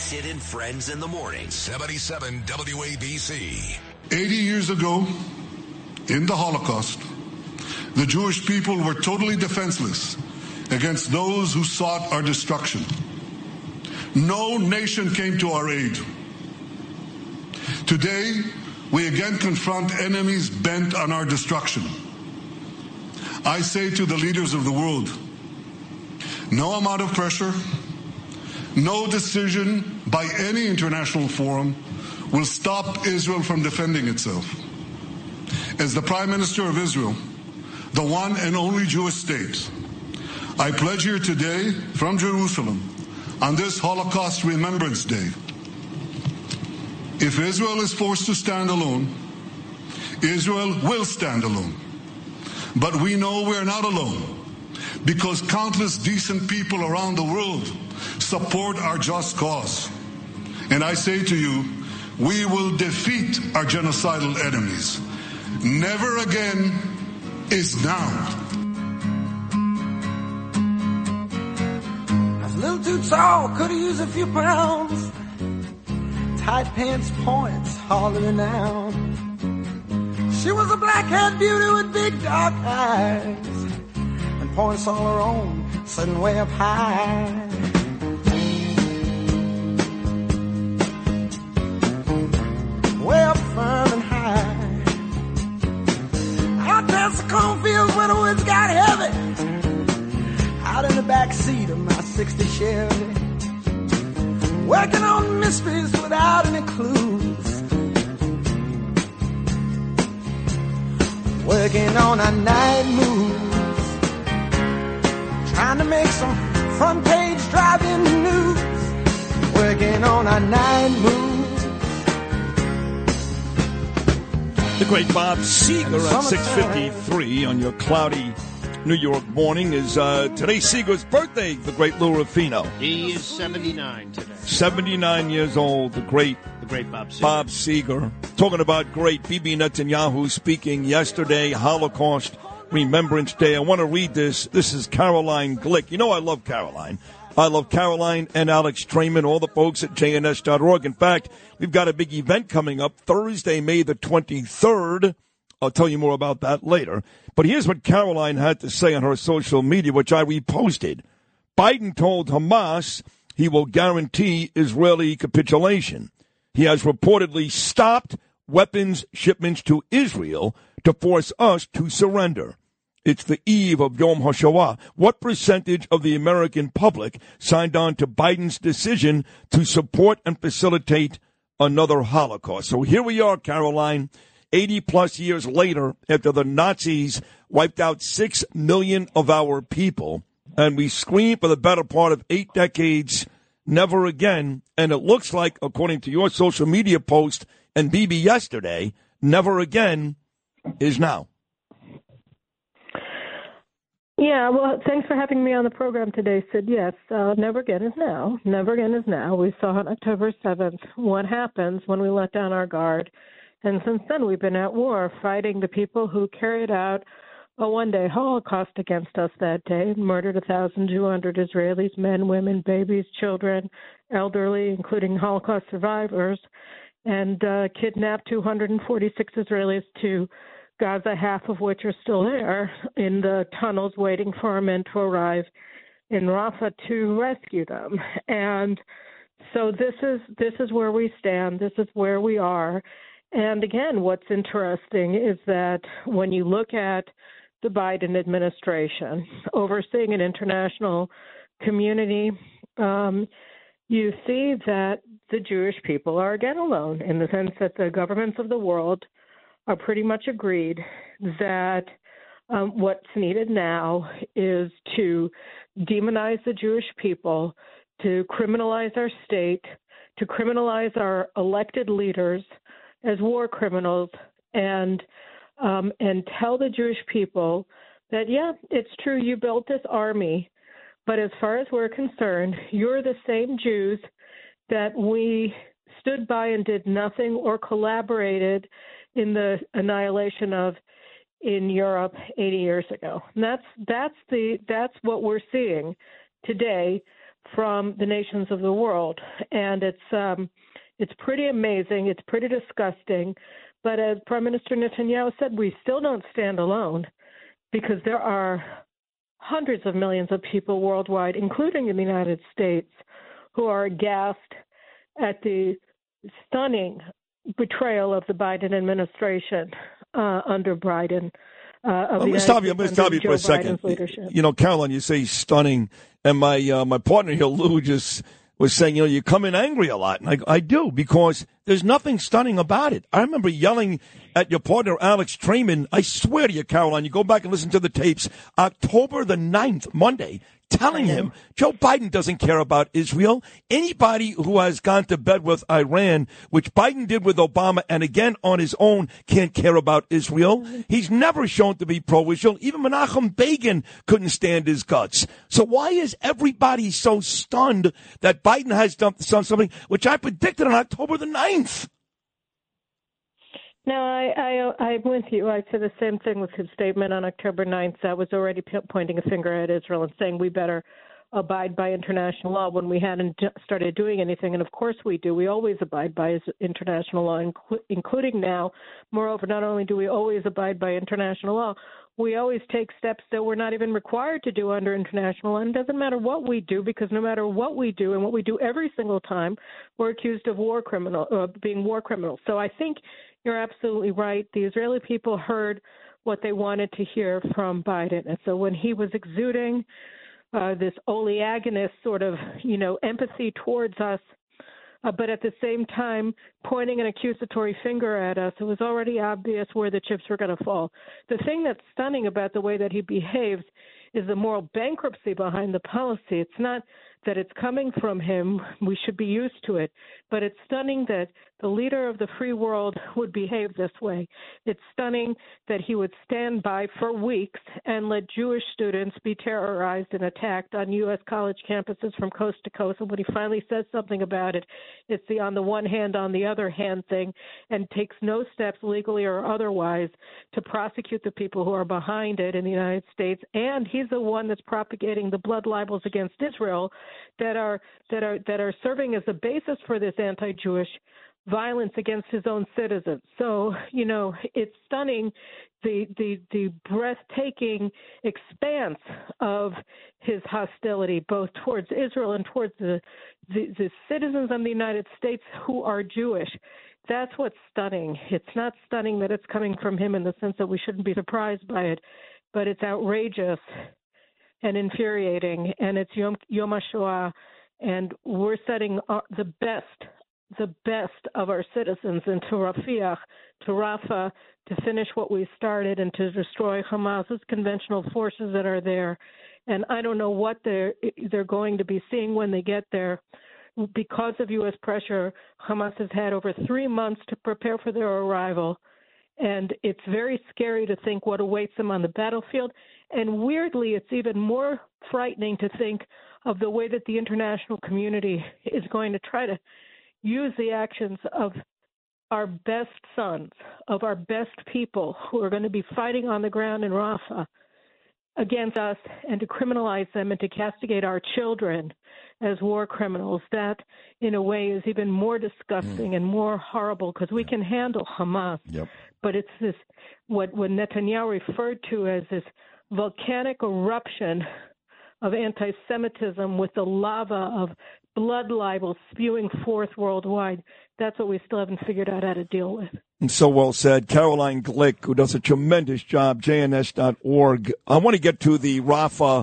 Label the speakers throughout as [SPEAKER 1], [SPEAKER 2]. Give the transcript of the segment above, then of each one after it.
[SPEAKER 1] Sid and Friends in the morning. 77 WABC.
[SPEAKER 2] 80 years ago, in the Holocaust, the Jewish people were totally defenseless against those who sought our destruction. No nation came to our aid. Today, we again confront enemies bent on our destruction. I say to the leaders of the world, no amount of pressure, no decision by any international forum will stop Israel from defending itself. As the Prime Minister of Israel, the one and only Jewish state, I pledge here today from Jerusalem on this Holocaust Remembrance Day, if Israel is forced to stand alone, Israel will stand alone. But we know we're not alone, because countless decent people around the world support our just cause. And I say to you, we will defeat our genocidal enemies. Never again is now.
[SPEAKER 3] I was a little too tall, could have used a few pounds. Tight pants points, hollering out. She was a black-haired beauty with big dark eyes, and points all her own, sitting way up high. Way up firm and high. Out past the cornfields where the woods got heavy. Out in the back seat of my 60 Chevy. Working on mysteries without any clues. Working on our night moves. Trying to make some front page driving news. Working on our night moves.
[SPEAKER 4] The great Bob Seger at 6:53 on your cloudy New York morning is today's Seger's birthday, the great Lou Ruffino.
[SPEAKER 5] He is 79 today.
[SPEAKER 4] 79 years old, the great
[SPEAKER 5] Bob Seger.
[SPEAKER 4] Bob Seger. Talking about great Bibi Netanyahu speaking yesterday, Holocaust Remembrance Day. I want to read this. This is Caroline Glick. You know I love Caroline. I love Caroline and Alex Trayman, all the folks at jns.org. In fact, we've got a big event coming up Thursday, May the 23rd. I'll tell you more about that later. But here's what Caroline had to say on her social media, which I reposted. Biden told Hamas he will guarantee Israeli capitulation. He has reportedly stopped weapons shipments to Israel to force us to surrender. It's the eve of Yom HaShoah. What percentage of the American public signed on to Biden's decision to support and facilitate another Holocaust? So here we are, Caroline, 80-plus years later, after the Nazis wiped out 6 million of our people, and we screamed for the better part of 8 decades, never again. And it looks like, according to your social media post and Bibi yesterday, never again is now.
[SPEAKER 6] Yeah, well, thanks for having me on the program today, Sid. Yes, never again is now. Never again is now. We saw on October 7th what happens when we let down our guard. And since then, we've been at war fighting the people who carried out a one-day Holocaust against us that day and murdered 1,200 Israelis, men, women, babies, children, elderly, including Holocaust survivors, and kidnapped 246 Israelis to Gaza, half of which are still there in the tunnels waiting for our men to arrive in Rafah to rescue them. And so this is where we stand. This is where we are. And again, what's interesting is that when you look at the Biden administration overseeing an international community, you see that the Jewish people are again alone in the sense that the governments of the world are pretty much agreed that what's needed now is to demonize the Jewish people, to criminalize our state, to criminalize our elected leaders as war criminals, and tell the Jewish people that, yeah, it's true, you built this army, but as far as we're concerned, you're the same Jews that we stood by and did nothing or collaborated in the annihilation of in Europe 80 years ago. And that's what we're seeing today from the nations of the world. And it's pretty amazing. It's pretty disgusting. But as Prime Minister Netanyahu said, we still don't stand alone because there are hundreds of millions of people worldwide, including in the United States, who are aghast at the stunning betrayal of the Biden administration under Biden.
[SPEAKER 4] Let me stop you for a second. You know, Caroline, you say stunning, and my partner here, Lou, just was saying, you know, you come in angry a lot, and I do, because there's nothing stunning about it. I remember yelling at your partner, Alex Trayman. I swear to you, Caroline, you go back and listen to the tapes, October the 9th, Monday, telling him Joe Biden doesn't care about Israel. Anybody who has gone to bed with Iran, which Biden did with Obama and again on his own, can't care about Israel. He's never shown to be pro-Israel. Even Menachem Begin couldn't stand his guts. So why is everybody so stunned that Biden has done something which I predicted on October the 9th?
[SPEAKER 6] No, I'm with you. I said the same thing with his statement on October 9th. I was already pointing a finger at Israel and saying we better abide by international law when we hadn't started doing anything. And, of course, we do. We always abide by international law, including now. Moreover, not only do we always abide by international law, we always take steps that we're not even required to do under international law. And it doesn't matter what we do, because no matter what we do, and what we do every single time, we're accused of being war criminals. So I think you're absolutely right. The Israeli people heard what they wanted to hear from Biden. And so when he was exuding this oleaginous sort of, empathy towards us, but at the same time pointing an accusatory finger at us, it was already obvious where the chips were going to fall. The thing that's stunning about the way that he behaves is the moral bankruptcy behind the policy. It's not that it's coming from him. We should be used to it. But it's stunning that the leader of the free world would behave this way. It's stunning that he would stand by for weeks and let Jewish students be terrorized and attacked on U.S. college campuses from coast to coast. And when he finally says something about it, it's the on the one hand, on the other hand thing, and takes no steps legally or otherwise to prosecute the people who are behind it in the United States. And he's the one that's propagating the blood libels against Israel that are serving as a basis for this anti-Jewish violence against his own citizens. So, it's stunning the breathtaking expanse of his hostility, both towards Israel and towards the citizens of the United States who are Jewish. That's what's stunning. It's not stunning that it's coming from him in the sense that we shouldn't be surprised by it, but it's outrageous and infuriating, and it's Yom HaShoah, and we're setting the best of our citizens into Rafiah, to Rafah, to finish what we started and to destroy Hamas's conventional forces that are there. And I don't know what they're going to be seeing when they get there. Because of U.S. pressure, Hamas has had over 3 months to prepare for their arrival. And it's very scary to think what awaits them on the battlefield. And weirdly, it's even more frightening to think of the way that the international community is going to try to use the actions of our best sons, of our best people who are going to be fighting on the ground in Rafah against us, and to criminalize them and to castigate our children as war criminals. That, in a way, is even more disgusting and more horrible, because we can handle Hamas.
[SPEAKER 4] Yep.
[SPEAKER 6] But it's this, what Netanyahu referred to as this volcanic eruption of anti-Semitism with the lava of blood libels spewing forth worldwide. That's what we still haven't figured out how to deal with.
[SPEAKER 4] And so well said. Caroline Glick, who does a tremendous job, jns.org. I want to get to the Rafah,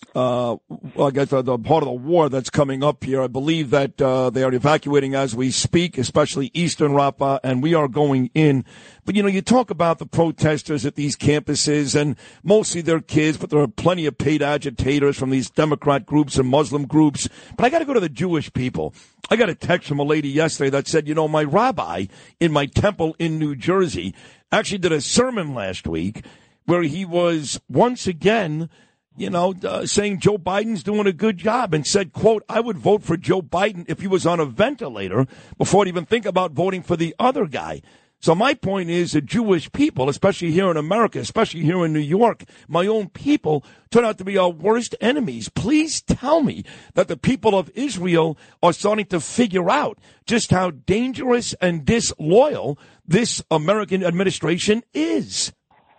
[SPEAKER 4] I guess the part of the war that's coming up here. I believe that they are evacuating as we speak, especially eastern Rafah, and we are going in. But, you talk about the protesters at these campuses, and mostly they're kids, but there are plenty of paid agitators from these Democrat groups and Muslim groups. But I got to go to the Jewish people. I got a text from a lady yesterday that said, my rabbi in my temple in New Jersey actually did a sermon last week where he was once again saying Joe Biden's doing a good job, and said, quote, I would vote for Joe Biden if he was on a ventilator before I'd even think about voting for the other guy. So my point is the Jewish people, especially here in America, especially here in New York, my own people turn out to be our worst enemies. Please tell me that the people of Israel are starting to figure out just how dangerous and disloyal this American administration is.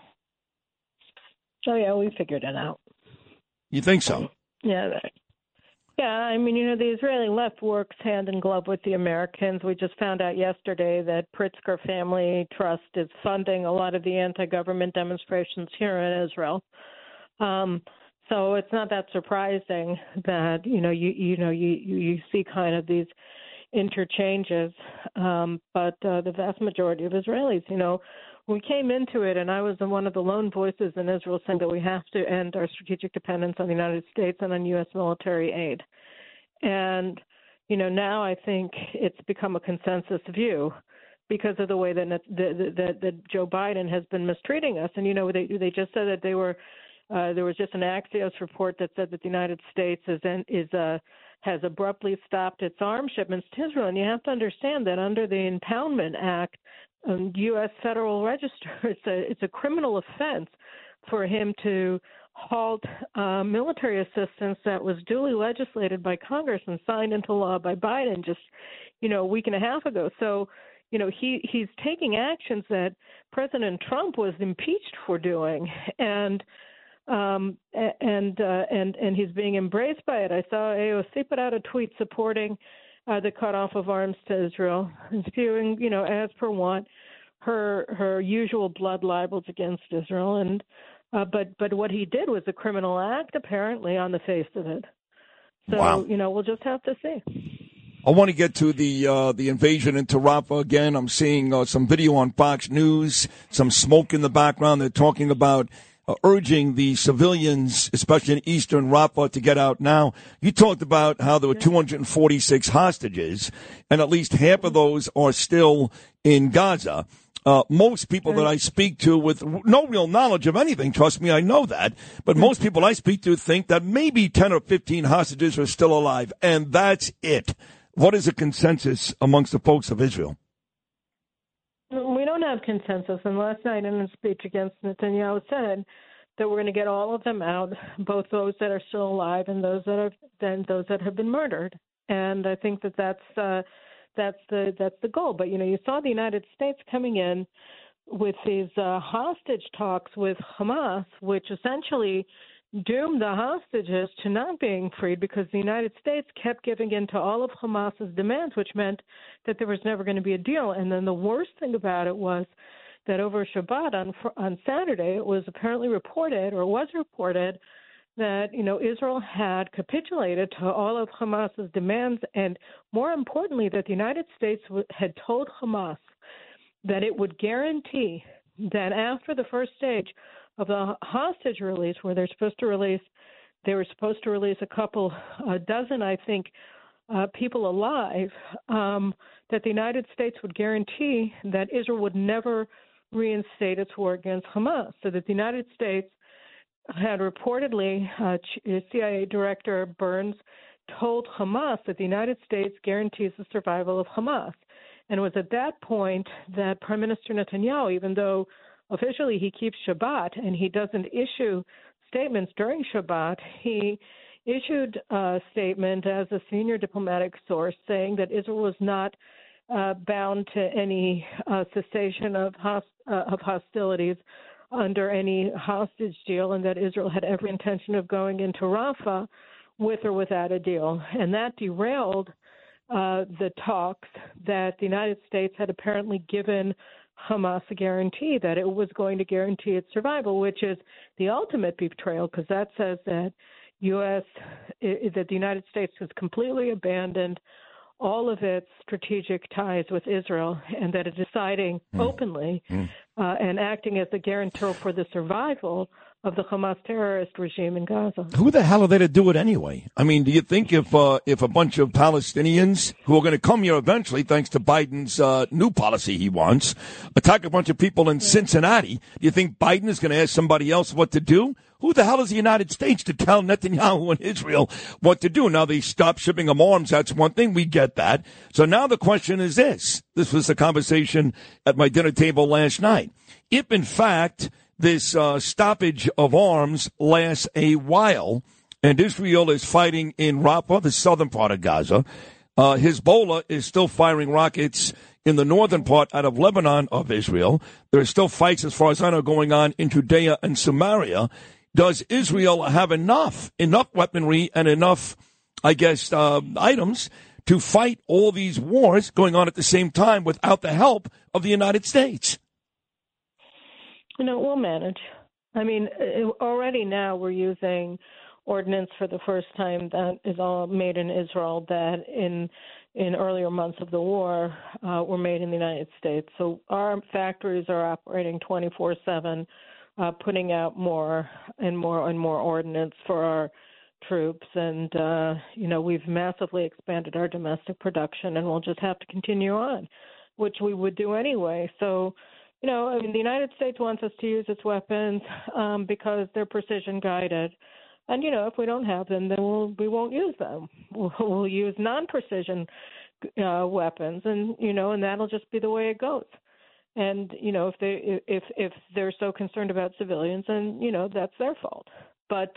[SPEAKER 6] So, yeah, we figured it out.
[SPEAKER 4] You think so?
[SPEAKER 6] Yeah. Yeah, I mean, the Israeli left works hand in glove with the Americans. We just found out yesterday that Pritzker Family Trust is funding a lot of the anti-government demonstrations here in Israel. So it's not that surprising that you see kind of these interchanges. But the vast majority of Israelis, we came into it, and I was one of the lone voices in Israel saying that we have to end our strategic dependence on the United States and on U.S. military aid. And, now I think it's become a consensus view because of the way that Joe Biden has been mistreating us. And, they just said that there was just an Axios report that said that the United States has abruptly stopped its arms shipments to Israel. And you have to understand that under the Impoundment Act, U.S. Federal Register, it's a criminal offense for him to halt military assistance that was duly legislated by Congress and signed into law by Biden just, a week and a half ago. So, he's taking actions that President Trump was impeached for doing, and he's being embraced by it. I saw AOC put out a tweet supporting the cutoff of arms to Israel, and spewing, as per want, her usual blood libels against Israel. And but what he did was a criminal act, apparently, on the face of it. So,
[SPEAKER 4] wow.
[SPEAKER 6] We'll just have to see.
[SPEAKER 4] I want to get to the invasion into Rafah again. I'm seeing some video on Fox News, some smoke in the background. They're talking about urging the civilians, especially in eastern Rafah, to get out now. You talked about how there were 246 hostages, and at least half of those are still in Gaza. Most people that I speak to with no real knowledge of anything, trust me, I know that, but most people I speak to think that maybe 10 or 15 hostages are still alive, and that's it. What is the consensus amongst the folks of Israel?
[SPEAKER 6] We don't have consensus, and last night in a speech against Netanyahu said that we're going to get all of them out, both those that are still alive and those that have been murdered. And I think that's the goal. But you saw the United States coming in with these hostage talks with Hamas, which essentially doomed the hostages to not being freed because the United States kept giving in to all of Hamas's demands, which meant that there was never going to be a deal. And then the worst thing about it was that over Shabbat on Saturday, it was apparently reported that Israel had capitulated to all of Hamas's demands, and more importantly, that the United States had told Hamas that it would guarantee that after the first stage of the hostage release, where they were supposed to release a dozen, I think, people alive, that the United States would guarantee that Israel would never reinstate its war against Hamas. So that the United States had reportedly, CIA Director Burns told Hamas that the United States guarantees the survival of Hamas. And it was at that point that Prime Minister Netanyahu, even though officially he keeps Shabbat and he doesn't issue statements during Shabbat, he issued a statement as a senior diplomatic source saying that Israel was not bound to any cessation of hostilities under any hostage deal, and that Israel had every intention of going into Rafah with or without a deal. And that derailed the talks that the United States had apparently given Hamas a guarantee that it was going to guarantee its survival, which is the ultimate betrayal, because that says that that the United States has completely abandoned all of its strategic ties with Israel, and that it's deciding openly and acting as the guarantor for the survival of the Hamas terrorist regime in Gaza.
[SPEAKER 4] Who the hell are they to do it anyway? I mean, do you think if a bunch of Palestinians who are going to come here eventually, thanks to Biden's new policy he wants, attack a bunch of people in Cincinnati, do you think Biden is going to ask somebody else what to do? Who the hell is the United States to tell Netanyahu and Israel what to do? Now, they stopped shipping them arms. That's one thing. We get that. So now the question is this. This was the conversation at my dinner table last night. If, in fact, this stoppage of arms lasts a while and Israel is fighting in Rafah, the southern part of Gaza, Hezbollah is still firing rockets in the northern part out of Lebanon of Israel. There are still fights, as far as I know, going on in Judea and Samaria. Does Israel have enough weaponry and enough, I guess, items to fight all these wars going on at the same time without the help of the United States?
[SPEAKER 6] We'll manage. I mean, already now we're using ordnance for the first time that is all made in Israel that in earlier months of the war were made in the United States. So our factories are operating 24/7. Putting out more and more and more ordnance for our troops. And, we've massively expanded our domestic production, and we'll just have to continue on, which we would do anyway. So, the United States wants us to use its weapons because they're precision guided. And, if we don't have them, then we won't use them. We'll use non-precision weapons, and, and that'll just be the way it goes. And if they're so concerned about civilians, then that's their fault. But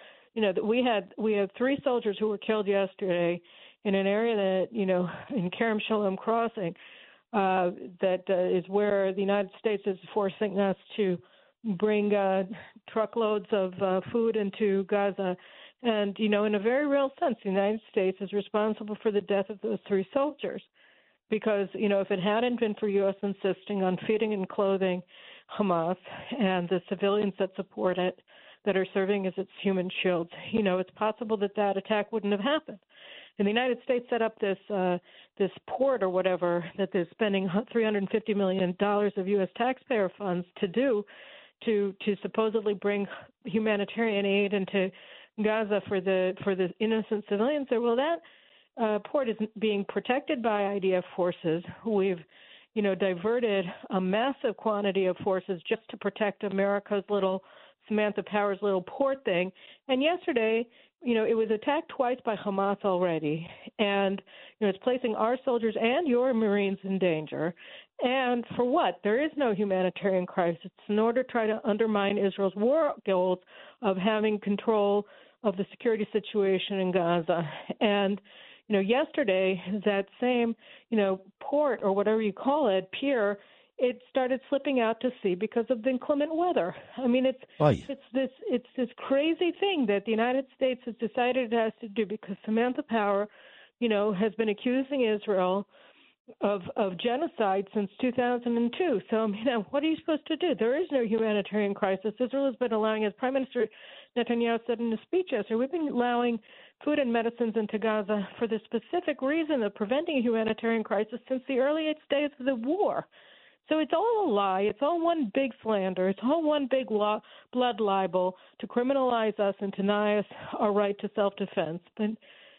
[SPEAKER 6] we had 3 soldiers who were killed yesterday in an area that in Kerem Shalom Crossing that is where the United States is forcing us to bring truckloads of food into Gaza. And in a very real sense, the United States is responsible for the death of those 3 soldiers. Because, if it hadn't been for U.S. insisting on feeding and clothing Hamas and the civilians that support it, that are serving as its human shields, it's possible that attack wouldn't have happened. And the United States set up this port or whatever that they're spending $350 million of U.S. taxpayer funds to do to supposedly bring humanitarian aid into Gaza for the innocent civilians there. Well, that port is being protected by IDF forces. We've, diverted a massive quantity of forces just to protect America's little Samantha Power's little port thing. And yesterday, it was attacked twice by Hamas already. And, it's placing our soldiers and your Marines in danger. And for what? There is no humanitarian crisis. It's in order to try to undermine Israel's war goals of having control of the security situation in Gaza. And yesterday, that same, port or whatever you call it, pier, it started slipping out to sea because of the inclement weather. I mean, it's this crazy thing that the United States has decided it has to do because Samantha Power, has been accusing Israel of genocide since 2002. So, what are you supposed to do? There is no humanitarian crisis. Israel has been allowing, as Prime Minister Netanyahu said in a speech yesterday, we've been allowing food and medicines into Gaza for the specific reason of preventing a humanitarian crisis since the earliest days of the war. So it's all a lie. It's all one big slander. It's all one big blood libel to criminalize us and deny us our right to self-defense. But,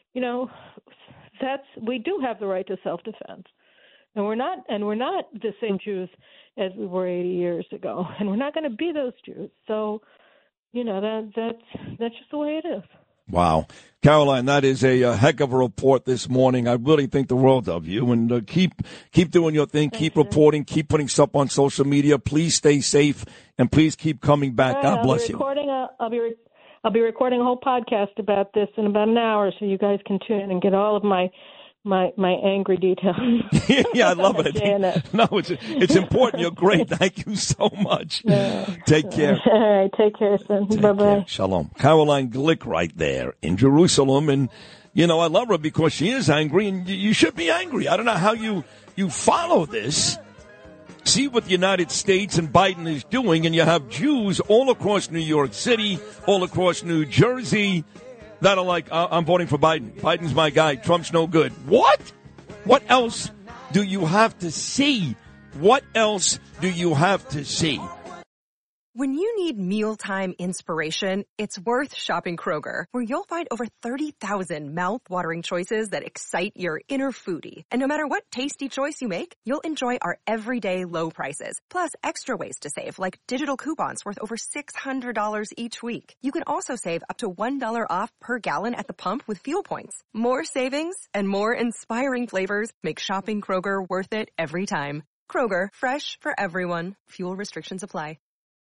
[SPEAKER 6] we do have the right to self-defense. And we're not the same Jews as we were 80 years ago. And we're not going to be those Jews. So, that's just the way it is.
[SPEAKER 4] Wow. Caroline, that is a heck of a report this morning. I really think the world of you. And keep doing your thing. Keep reporting. Keep putting stuff on social media. Please stay safe. And please keep coming back.
[SPEAKER 6] Right,
[SPEAKER 4] God bless you.
[SPEAKER 6] I'll be recording a whole podcast about this in about an hour, so you guys can tune in and get all of my angry details.
[SPEAKER 4] Yeah, I love it. No, it's important. You're great. Thank you so much. Yeah. Take care.
[SPEAKER 6] All right, take care, son. Bye-bye.
[SPEAKER 4] Shalom. Caroline Glick right there in Jerusalem. And, I love her because she is angry, and you should be angry. I don't know how you follow this. See what the United States and Biden is doing, and you have Jews all across New York City, all across New Jersey, that are like, I'm voting for Biden. Biden's my guy. Trump's no good. What? What else do you have to see? What else do you have to see?
[SPEAKER 7] When you need mealtime inspiration, it's worth shopping Kroger, where you'll find over 30,000 mouth-watering choices that excite your inner foodie. And no matter what tasty choice you make, you'll enjoy our everyday low prices, plus extra ways to save, like digital coupons worth over $600 each week. You can also save up to $1 off per gallon at the pump with fuel points. More savings and more inspiring flavors make shopping Kroger worth it every time. Kroger, fresh for everyone. Fuel restrictions apply.